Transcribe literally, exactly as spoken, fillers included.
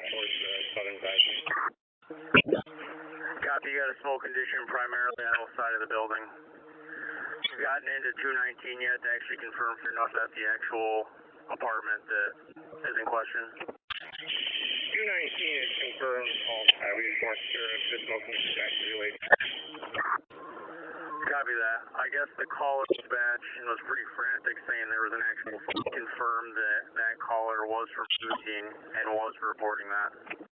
towards the southern side. Copy, you got a smoke condition primarily on the side of the building. You've gotten into two nineteen yet to actually confirm for enough that the actual apartment that is in question? two nineteen is confirmed. Uh, we just weren't sure if the smoke condition is actually related. Copy that. I guess the caller dispatch was pretty frantic saying there was an actual confirmed that that caller was from Routine and was reporting that.